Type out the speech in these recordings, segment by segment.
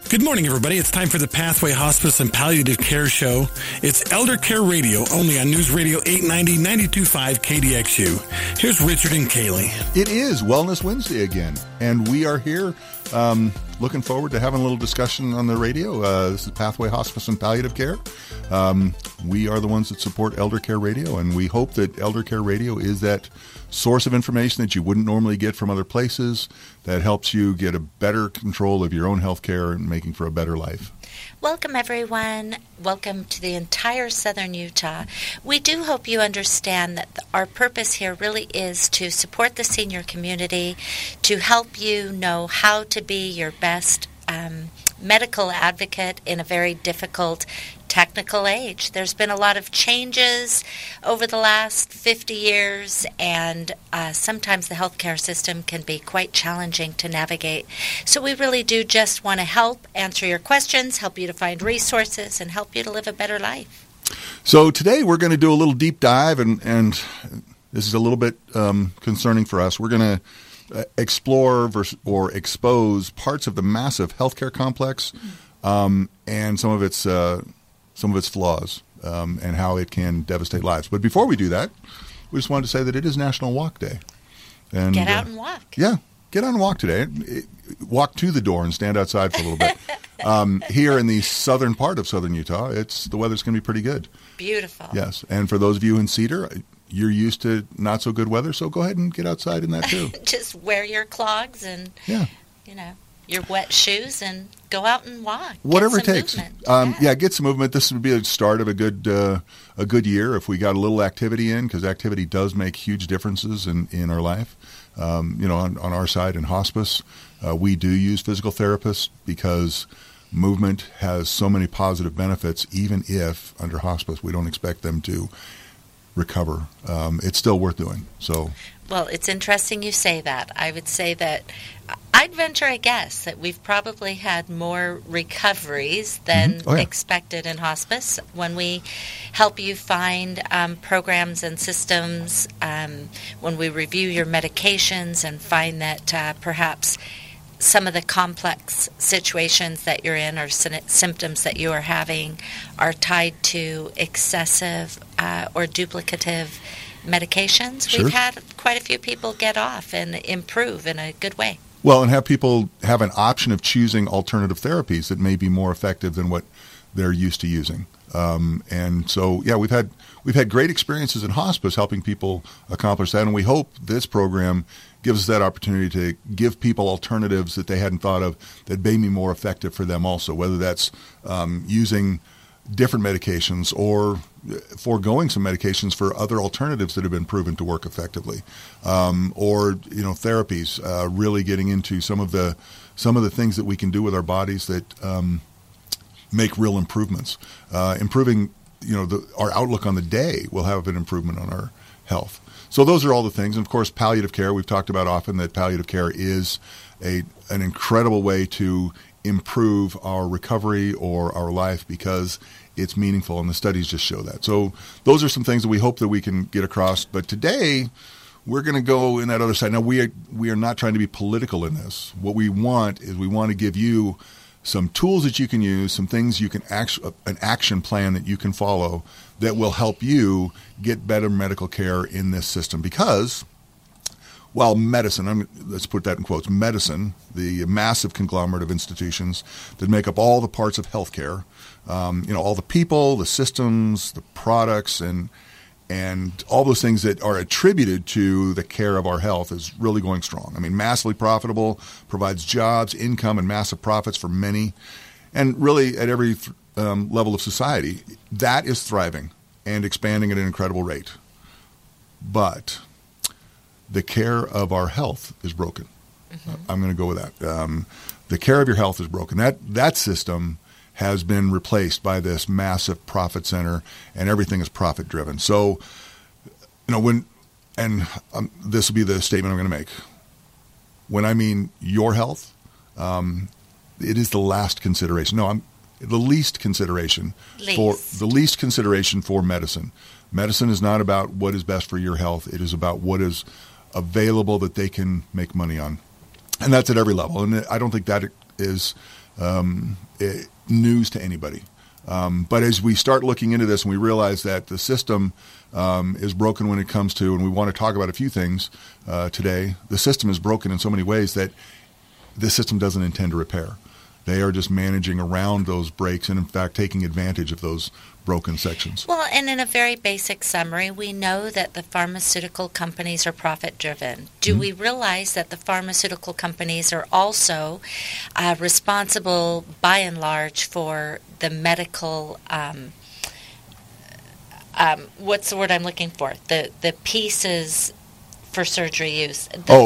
Good morning, everybody. It's time for the Pathway Hospice and Palliative Care Show. It's Elder Care Radio, only on News Radio 890, 92.5 KDXU. Here's Richard and Kaylee. It is Wellness Wednesday again, and we are here looking forward to having a little discussion on the radio. This is Pathway Hospice and Palliative Care. We are the ones that support Elder Care Radio, and we hope that Elder Care Radio is that source of information that you wouldn't normally get from other places that helps you get a better control of your own health care and making for a better life. Welcome, everyone. Welcome to the entire southern Utah. We do hope you understand that our purpose here really is to support the senior community, to help you know how to be your best medical advocate in a very difficult technical age. There's been a lot of changes over the last 50 years, and sometimes the healthcare system can be quite challenging to navigate. So we really do just want to help answer your questions, help you to find resources, and help you to live a better life. So today we're going to do a little deep dive, and this is a little bit concerning for us. We're going to explore or expose parts of the massive healthcare complex and some of its flaws and how it can devastate lives. But before we do that, we just wanted to say that it is National Walk Day. And get out and walk. Yeah, get out and walk today. Walk to the door and stand outside for a little bit. Here in the southern part of southern Utah, the weather's going to be pretty good. Beautiful. Yes, and for those of you in Cedar, you're used to not so good weather, so go ahead and get outside in that too. Just wear your clogs and your wet shoes and go out and walk. Whatever it takes. Get some movement. This would be a start of a good year if we got a little activity in, because activity does make huge differences in our life. On our side in hospice, we do use physical therapists because movement has so many positive benefits, even if under hospice we don't expect them to recover. It's still worth doing. So, well, it's interesting you say that. I would say that I'd venture a guess that we've probably had more recoveries than expected in hospice when we help you find programs and systems, when we review your medications and find that perhaps some of the complex situations that you're in or symptoms that you are having are tied to excessive or duplicative medications. Sure. We've had quite a few people get off and improve in a good way. Well, and have people have an option of choosing alternative therapies that may be more effective than what they're used to using. And so, we've had great experiences in hospice helping people accomplish that, and we hope this program gives us that opportunity to give people alternatives that they hadn't thought of that may be more effective for them also, whether that's using different medications or foregoing some medications for other alternatives that have been proven to work effectively, or therapies, really getting into some of the things that we can do with our bodies that make real improvements. Improving, our outlook on the day will have an improvement on our health. So those are all the things. And of course, palliative care, we've talked about often that palliative care is an incredible way to improve our recovery or our life because it's meaningful, and the studies just show that. So those are some things that we hope that we can get across. But today, we're going to go in that other side. Now, we are not trying to be political in this. What we want is we want to give you some tools that you can use, some things you can an action plan that you can follow that will help you get better medical care in this system. Because while medicine, let's put that in quotes, medicine, the massive conglomerate of institutions that make up all the parts of healthcare, all the people, the systems, the products, and all those things that are attributed to the care of our health is really going strong. I mean, massively profitable, provides jobs, income, and massive profits for many, and really at every level of society. That is thriving and expanding at an incredible rate. But the care of our health is broken. Mm-hmm. I'm going to go with that. The care of your health is broken. That system has been replaced by this massive profit center, and everything is profit driven. So, this will be the statement I'm going to make. When I mean your health, it is the last consideration. No, the least consideration for medicine. Medicine is not about what is best for your health. It is about what is available that they can make money on, and that's at every level. And I don't think that is news to anybody. But as we start looking into this and we realize that the system is broken when it comes to, and we want to talk about a few things today, the system is broken in so many ways that the system doesn't intend to repair. They are just managing around those breaks and, in fact, taking advantage of those broken sections. Well, and in a very basic summary, we know that the pharmaceutical companies are profit-driven. Do we realize that the pharmaceutical companies are also responsible, by and large, for the medical what's the word I'm looking for? The pieces for surgery use.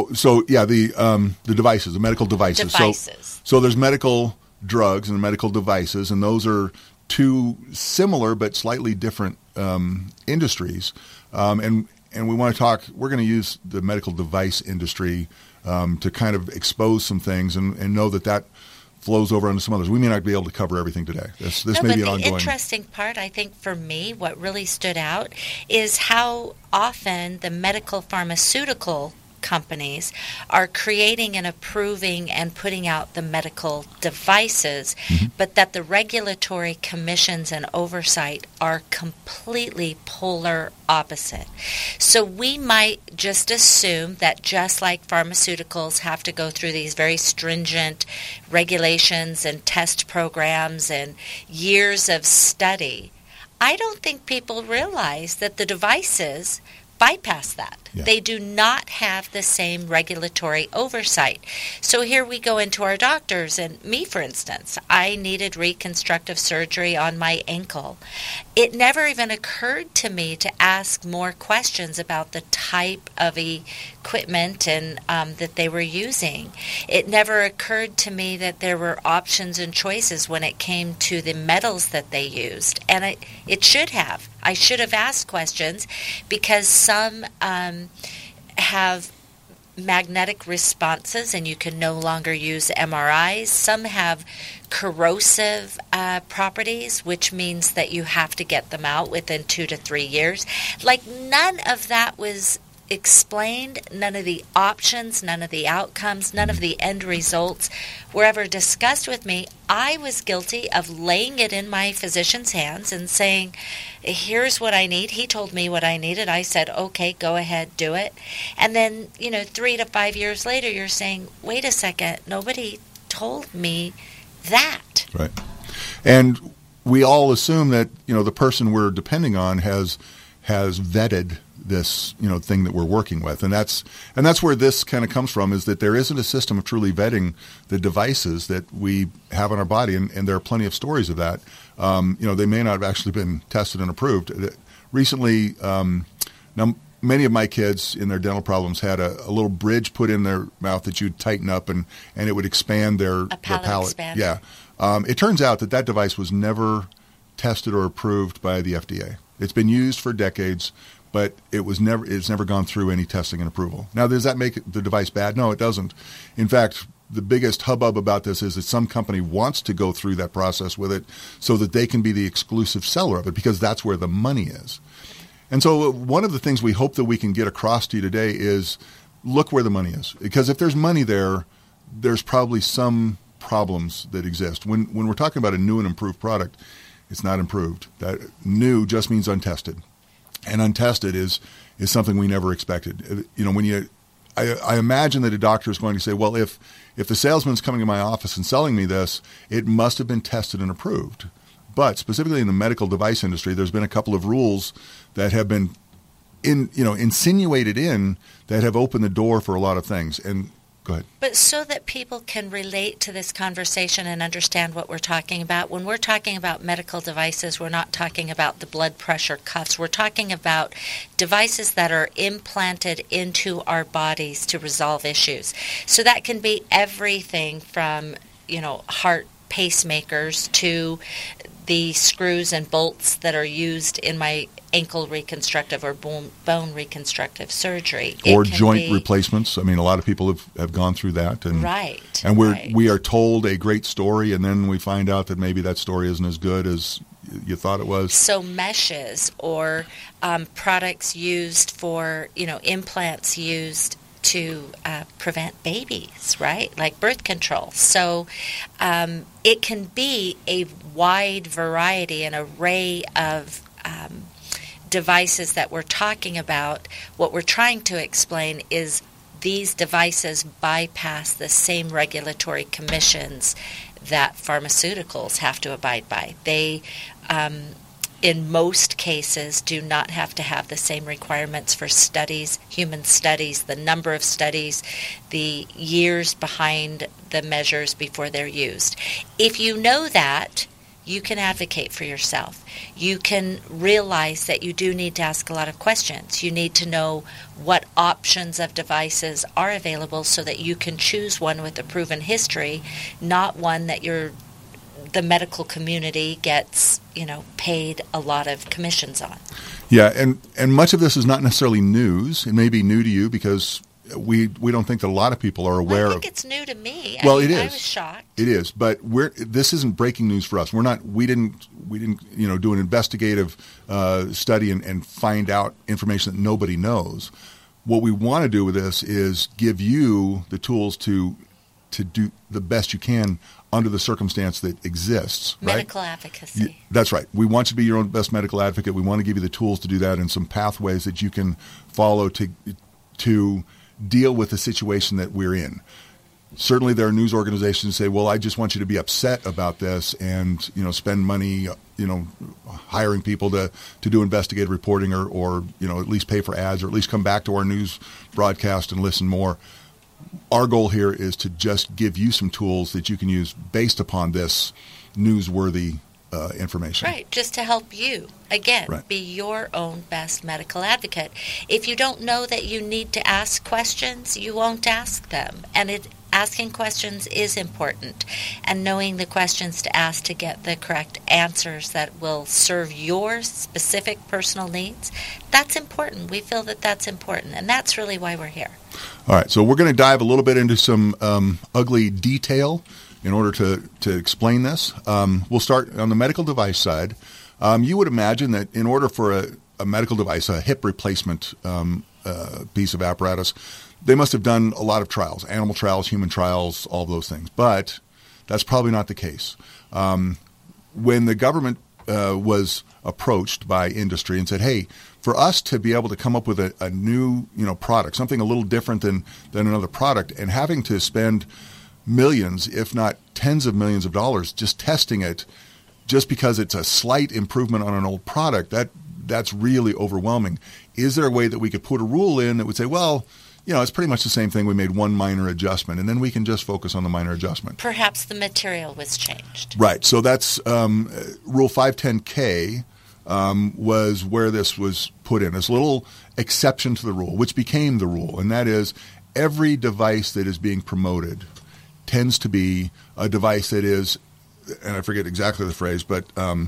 The devices, the medical devices. So there's medical drugs and medical devices, and those are two similar but slightly different industries. And we want to talk, we're going to use the medical device industry to kind of expose some things and know that flows over onto some others. We may not be able to cover everything today. This may be an ongoing. The interesting part, I think, for me, what really stood out is how often the medical pharmaceutical companies are creating and approving and putting out the medical devices, but that the regulatory commissions and oversight are completely polar opposite. So we might just assume that just like pharmaceuticals have to go through these very stringent regulations and test programs and years of study, I don't think people realize that the devices bypass that. Yeah. They do not have the same regulatory oversight. So here we go into our doctors, and me, for instance, I needed reconstructive surgery on my ankle. It never even occurred to me to ask more questions about the type of equipment and that they were using. It never occurred to me that there were options and choices when it came to the metals that they used, and it should have. I should have asked questions because some have magnetic responses and you can no longer use MRIs. Some have corrosive properties, which means that you have to get them out within 2 to 3 years. Like, none of that was explained. None of the options, none of the outcomes, none of the end results were ever discussed with me. I was guilty of laying it in my physician's hands and saying, here's what I need. He told me what I needed. I said, okay, go ahead, do it. And then, 3 to 5 years later, you're saying, wait a second, nobody told me that. Right. And we all assume that, the person we're depending on has vetted this thing that we're working with, and that's where this kind of comes from, is that there isn't a system of truly vetting the devices that we have on our body, and there are plenty of stories of that. They may not have actually been tested and approved. Recently, now many of my kids in their dental problems had a little bridge put in their mouth that you'd tighten up and it would expand their palate. Expander. Yeah. It turns out that device was never tested or approved by the FDA. It's been used for decades, but it's never gone through any testing and approval. Now, does that make the device bad? No, it doesn't. In fact, the biggest hubbub about this is that some company wants to go through that process with it so that they can be the exclusive seller of it, because that's where the money is. And so one of the things we hope that we can get across to you today is look where the money is. Because if there's money there, there's probably some problems that exist. When we're talking about a new and improved product, it's not improved. That new just means untested. And untested is something we never expected. I imagine that a doctor is going to say, well, if the salesman's coming to my office and selling me this, it must have been tested and approved. But specifically in the medical device industry, there's been a couple of rules that have been insinuated in that have opened the door for a lot of things. And go ahead. But so that people can relate to this conversation and understand what we're talking about, when we're talking about medical devices, we're not talking about the blood pressure cuffs. We're talking about devices that are implanted into our bodies to resolve issues. So that can be everything from, heart pacemakers to the screws and bolts that are used in my ankle reconstructive or bone reconstructive surgery. Or joint replacements. I mean, a lot of people have gone through that. And, right. And we are told a great story, and then we find out that maybe that story isn't as good as you thought it was. So meshes or products used for, implants used to prevent babies, right? Like birth control. So it can be a wide variety, an array of devices that we're talking about. What we're trying to explain is these devices bypass the same regulatory commissions that pharmaceuticals have to abide by. They, in most cases, do not have to have the same requirements for studies, human studies, the number of studies, the years behind the measures before they're used. If you know that, you can advocate for yourself. You can realize that you do need to ask a lot of questions. You need to know what options of devices are available so that you can choose one with a proven history, not one that the medical community gets, paid a lot of commissions on. Yeah, and much of this is not necessarily news. It may be new to you because we don't think that a lot of people are aware of. I think it's new to me. It is. I was shocked. It is, but this isn't breaking news for us. We didn't do an investigative study and find out information that nobody knows. What we want to do with this is give you the tools to do the best you can under the circumstance that exists. Medical right? advocacy. That's right. We want you to be your own best medical advocate. We want to give you the tools to do that and some pathways that you can follow to deal with the situation that we're in. Certainly there are news organizations that say, well, I just want you to be upset about this and, spend money, hiring people to do investigative reporting or at least pay for ads or at least come back to our news broadcast and listen more. Our goal here is to just give you some tools that you can use based upon this newsworthy information. Right, just to help you, again, right. Be your own best medical advocate. If you don't know that you need to ask questions, you won't ask them. And asking questions is important. And knowing the questions to ask to get the correct answers that will serve your specific personal needs, that's important. We feel that that's important. And that's really why we're here. All right, so we're going to dive a little bit into some ugly detail in order to explain this. We'll start on the medical device side. You would imagine that in order for a medical device, a hip replacement piece of apparatus, they must have done a lot of trials, animal trials, human trials, all those things. But that's probably not the case. When the government was approached by industry and said, hey, for us to be able to come up with a new product, something a little different than another product, and having to spend millions, if not tens of millions of dollars just testing it just because it's a slight improvement on an old product, that's really overwhelming. Is there a way that we could put a rule in that would say, well, it's pretty much the same thing. We made one minor adjustment, and then we can just focus on the minor adjustment. Perhaps the material was changed. Right. So that's Rule 510K was where this was put in. This little exception to the rule, which became the rule, and that is every device that is being promoted tends to be a device that is, and I forget exactly the phrase, but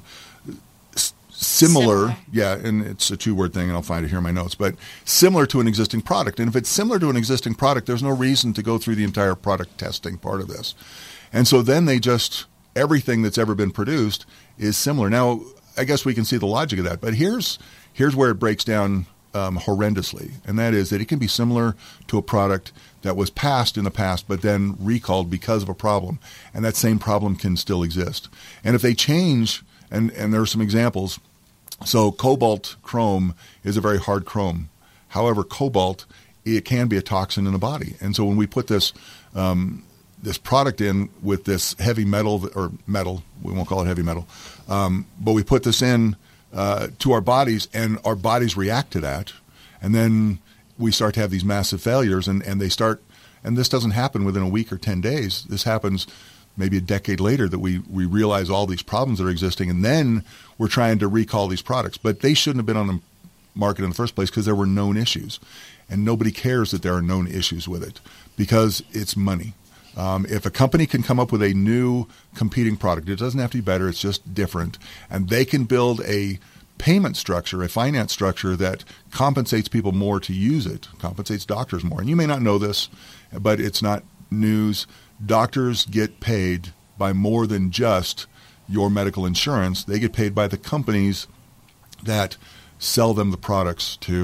similar. Yeah, and it's a two-word thing, and I'll find it here in my notes, but similar to an existing product. And if it's similar to an existing product, there's no reason to go through the entire product testing part of this. And so then everything that's ever been produced is similar. Now, I guess we can see the logic of that, but here's where it breaks down horrendously, and that is that it can be similar to a product that was passed in the past but then recalled because of a problem, and that same problem can still exist. And if they change, and there are some examples, so cobalt chrome is a very hard chrome. However, cobalt, it can be a toxin in the body, and so when we put this product in with this heavy metal, we won't call it heavy metal, but we put this in to our bodies, and our bodies react to that, and then we start to have these massive failures, and this doesn't happen within a week or 10 days. This happens maybe a decade later that we realize all these problems that are existing, and then we're trying to recall these products. But they shouldn't have been on the market in the first place because there were known issues, and nobody cares that there are known issues with it because it's money. If a company can come up with a new competing product, it doesn't have to be better, it's just different, and they can build a payment structure, a finance structure that compensates people more to use it, compensates doctors more. And you may not know this, but it's not news. Doctors get paid by more than just your medical insurance. They get paid by the companies that sell them the products to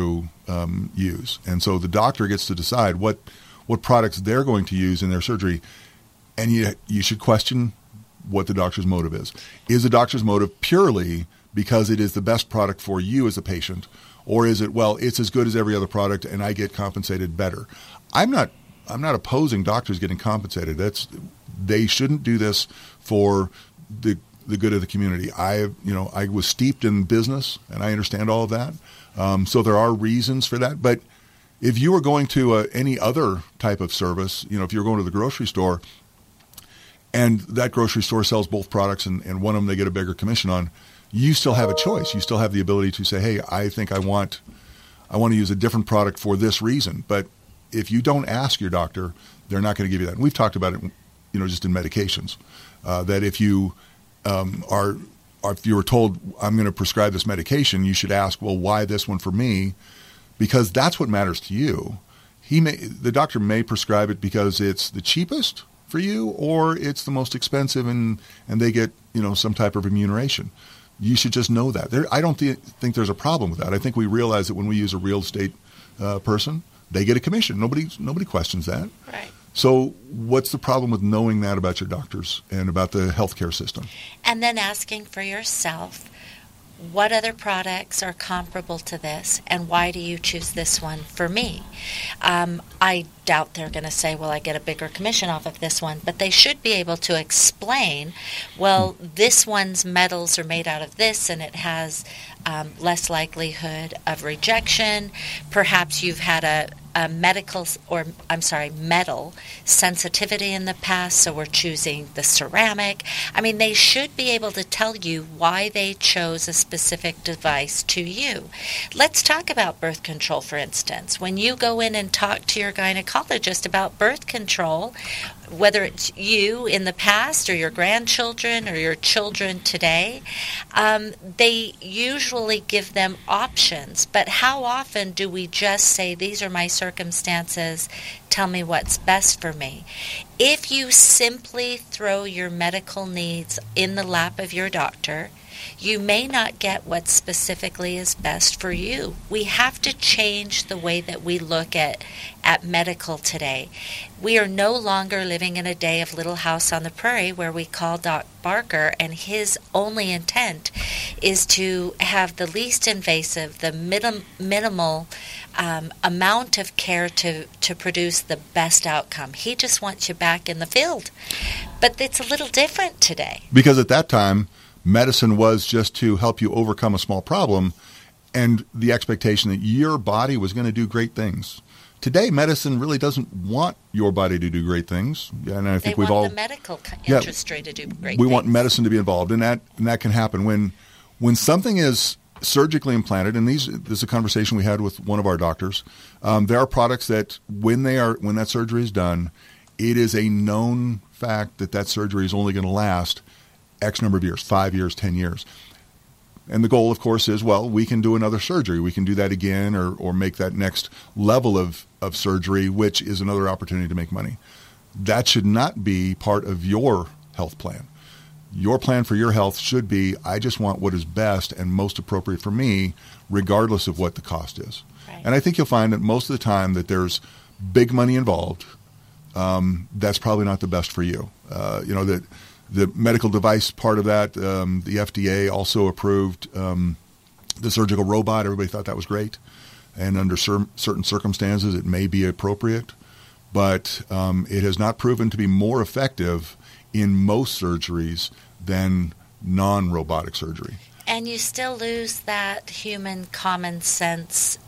use. And so the doctor gets to decide what products they're going to use in their surgery. And you should question what the doctor's motive is. Is the doctor's motive purely because it is the best product for you as a patient? Or is it, well, it's as good as every other product and I get compensated better? I'm not opposing doctors getting compensated. They shouldn't do this for the good of the community. I was steeped in business and I understand all of that. So there are reasons for that. But if you were going to any other type of service, if you're going to the grocery store and that grocery store sells both products and one of them they get a bigger commission on, you still have a choice. You still have the ability to say, hey, I think I want to use a different product for this reason. But if you don't ask your doctor, they're not going to give you that. And we've talked about it, just in medications, that if you if you were told, I'm going to prescribe this medication, you should ask, well, why this one for me? Because that's what matters to you. The doctor may prescribe it because it's the cheapest for you, or it's the most expensive, and they get some type of remuneration. You should just know that. I don't think there's a problem with that. I think we realize that when we use a real estate person, they get a commission. Nobody questions that. Right. So what's the problem with knowing that about your doctors and about the healthcare system? And then asking for yourself, what other products are comparable to this, and why do you choose this one for me? I doubt they're going to say, well, I get a bigger commission off of this one, but they should be able to explain, well, this one's metals are made out of this, and it has less likelihood of rejection. Perhaps you've had a metal sensitivity in the past, so we're choosing the ceramic. I mean, they should be able to tell you why they chose a specific device to you. Let's talk about birth control, for instance. When you go in and talk to your gynecologist about birth control, whether it's you in the past or your grandchildren or your children today, they usually give them options. But how often do we just say, these are my circumstances, tell me what's best for me? If you simply throw your medical needs in the lap of your doctor, you may not get what specifically is best for you. We have to change the way that we look at medical today. We are no longer living in a day of Little House on the Prairie where we call Doc Barker and his only intent is to have the least invasive, the minimal amount of care to produce the best outcome. He just wants you back in the field. But it's a little different today. Because at that time, medicine was just to help you overcome a small problem and the expectation that your body was going to do great things. Today, medicine really doesn't want your body to do great things. And I think they want the medical industry to do great things. We want medicine to be involved, and that can happen. When something is surgically implanted, and this is a conversation we had with one of our doctors, there are products that when that surgery is done, it is a known fact that surgery is only going to last X number of years, 5 years, 10 years. And the goal, of course, is, well, we can do another surgery. We can do that again or make that next level of surgery, which is another opportunity to make money. That should not be part of your health plan. Your plan for your health should be, I just want what is best and most appropriate for me, regardless of what the cost is. Right. And I think you'll find that most of the time that there's big money involved, that's probably not the best for you. The medical device part of that, the FDA also approved the surgical robot. Everybody thought that was great. And under certain circumstances, it may be appropriate. But it has not proven to be more effective in most surgeries than non-robotic surgery. And you still lose that human common sense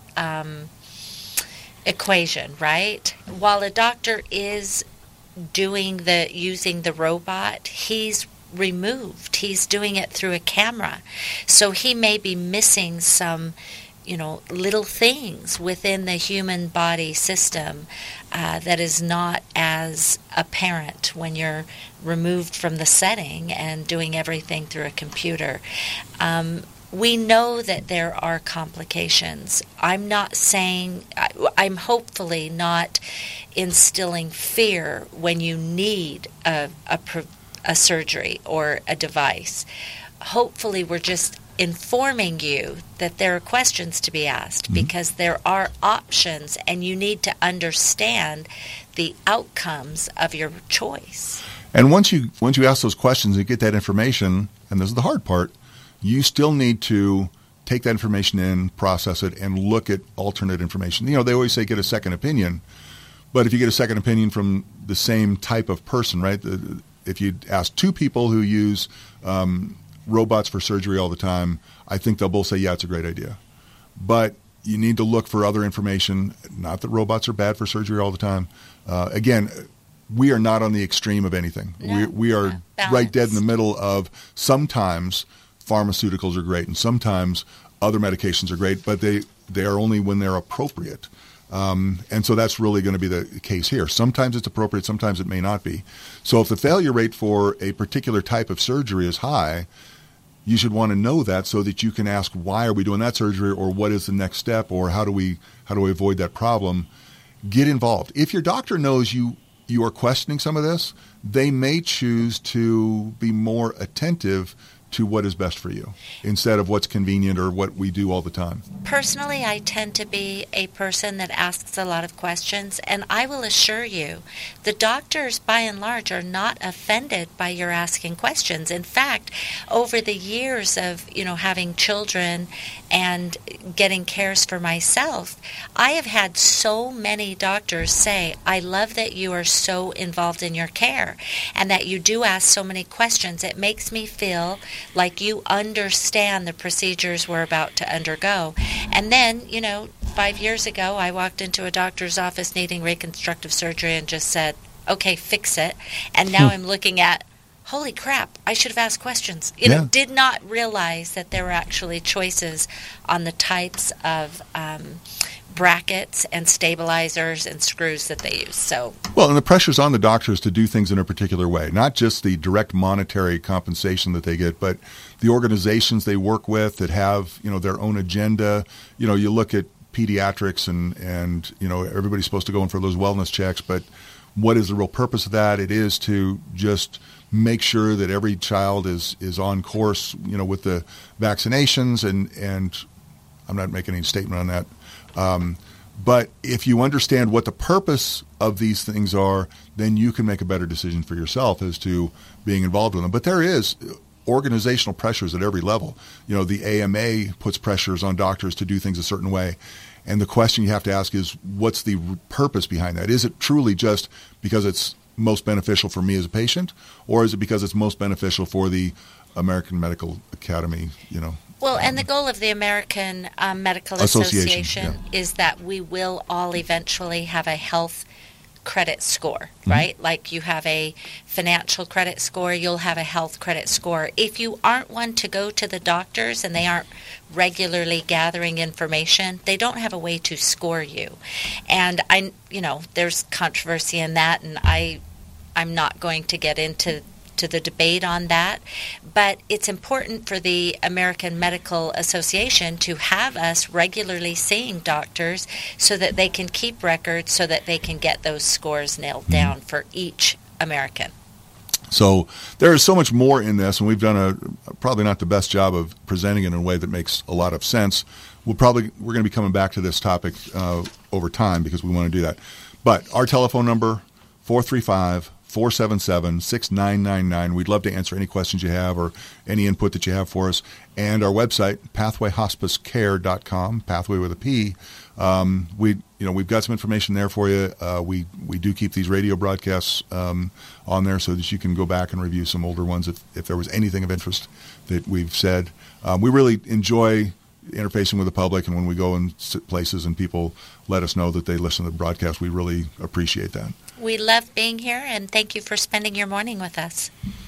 equation, right? While a doctor is using the robot, he's removed. He's doing it through a camera. So he may be missing some, little things within the human body system that is not as apparent when you're removed from the setting and doing everything through a computer. We know that there are complications. I'm hopefully not instilling fear when you need a surgery or a device. Hopefully we're just informing you that there are questions to be asked because there are options and you need to understand the outcomes of your choice. And once you ask those questions and get that information, and this is the hard part, you still need to take that information in, process it, and look at alternate information. You know, they always say get a second opinion, but if you get a second opinion from the same type of person, right? If you ask two people who use robots for surgery all the time, I think they'll both say, yeah, it's a great idea. But you need to look for other information. Not that robots are bad for surgery all the time. Again, we are not on the extreme of anything. No, we are right dead in the middle of sometimes pharmaceuticals are great and sometimes other medications are great, but they are only when they're appropriate. And so that's really going to be the case here. Sometimes it's appropriate, sometimes it may not be. So if the failure rate for a particular type of surgery is high, you should want to know that so that you can ask, why are we doing that surgery, or what is the next step, or how do we avoid that problem? Get involved. If your doctor knows you are questioning some of this, they may choose to be more attentive to what is best for you instead of what's convenient or what we do all the time. Personally, I tend to be a person that asks a lot of questions, and I will assure you, the doctors by and large are not offended by your asking questions. In fact, over the years of, having children and getting cares for myself, I have had so many doctors say, I love that you are so involved in your care and that you do ask so many questions. It makes me feel like you understand the procedures we're about to undergo. And then, 5 years ago, I walked into a doctor's office needing reconstructive surgery and just said, okay, fix it. And now I'm looking at, holy crap, I should have asked questions. Did not realize that there were actually choices on the types of brackets and stabilizers and screws that they use. So, well, and the pressure's on the doctors to do things in a particular way, not just the direct monetary compensation that they get, but the organizations they work with that have, their own agenda. You look at pediatrics and everybody's supposed to go in for those wellness checks, but what is the real purpose of that? It is to just make sure that every child is on course, with the vaccinations, and I'm not making any statement on that. But if you understand what the purpose of these things are, then you can make a better decision for yourself as to being involved with them. But there is organizational pressures at every level. The AMA puts pressures on doctors to do things a certain way. And the question you have to ask is, what's the purpose behind that? Is it truly just because it's most beneficial for me as a patient, or is it because it's most beneficial for the American Medical Academy, Well, and the goal of the American Medical Association is that we will all eventually have a health credit score, right? Like you have a financial credit score, you'll have a health credit score. If you aren't one to go to the doctors and they aren't regularly gathering information, they don't have a way to score you. And there's controversy in that, and I'm not going to get into the debate on that, but it's important for the American Medical Association to have us regularly seeing doctors so that they can keep records, so that they can get those scores nailed down for each American. So there is so much more in this, and we've done probably not the best job of presenting it in a way that makes a lot of sense. We're going to be coming back to this topic over time because we want to do that. But our telephone number, 435-477-6999. We'd love to answer any questions you have or any input that you have for us. And our website, pathwayhospicecare.com, pathway with a P. We've got some information there for you. We do keep these radio broadcasts on there so that you can go back and review some older ones if there was anything of interest that we've said. We really enjoy interfacing with the public, and when we go in places and people let us know that they listen to the broadcast, we really appreciate that. We love being here, and thank you for spending your morning with us.